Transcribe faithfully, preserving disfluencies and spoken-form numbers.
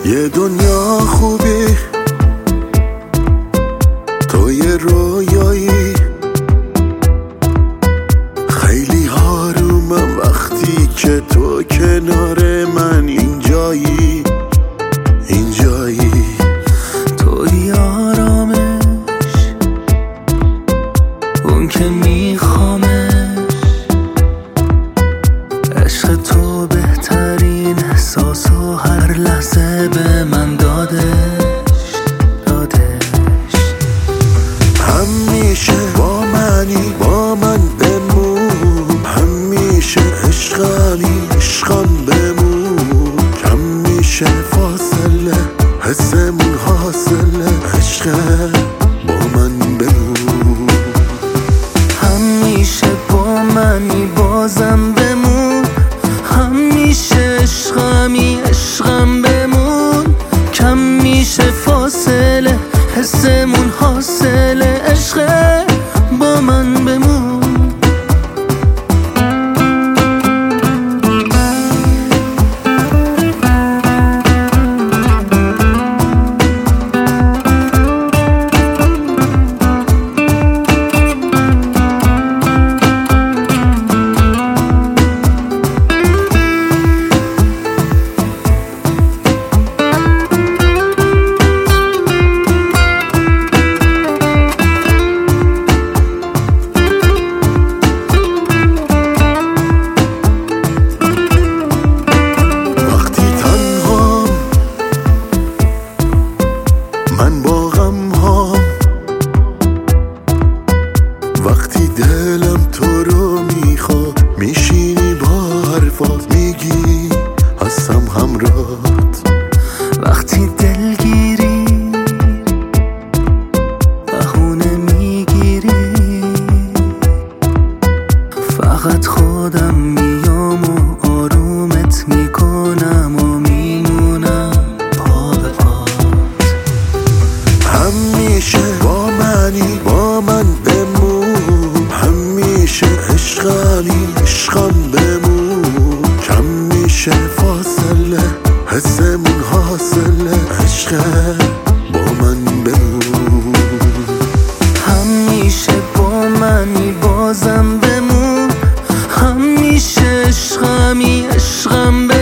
یه دنیا خوبی تو یه رویایی، خیلی آرومم وقتی که تو کنار من اینجایی اینجایی. توی آرامش اون که میخوامش، عشق تو بهترین احساس و هر لحظه به من دادش دادش همیشه با منی، با من بمون، همیشه عشقمی عشقم بمون، کم میشه فاصله حسمون حاصله، عشق با من بمون. همیشه با منی بازم بمون، همیشه عشقمی عشقم بمون، کم میشه فاصله حسمون حاصله، عشق با من بمون. من با غم ها وقتی دلم تو رو میخواد، میشینی با حرفات میگی هستم همراهت. وقتی دلگیری بهونه میگیری، فقط خودم میام و آرومت میکنم و میمونم پا به پات. همیشه با منی، با من بمون، همیشه عشقمی عشقم بمون، کم میشه فاصله حسمون حاصله، عشق با من بمون. همیشه با منی بازم بمون، همیشه عشقمی عشقم بمون.